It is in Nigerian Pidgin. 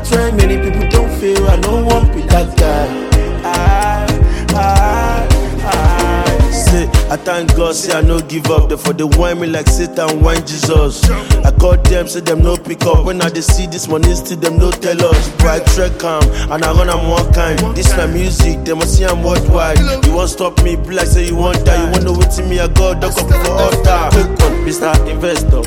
That's why many people don't feel. I no one be that guy. Say, I thank God, say I no give up. Therefore they whine me like Satan whine Jesus. I call them, say them no pick up. When I they see this money, still them no tell us. But I track calm, and I run am one kind. This my music, they must see I'm worldwide. You won't stop me, be like say you won't die. You wanna wait till me, I go duck up for altar. Take on, Mr. Investor.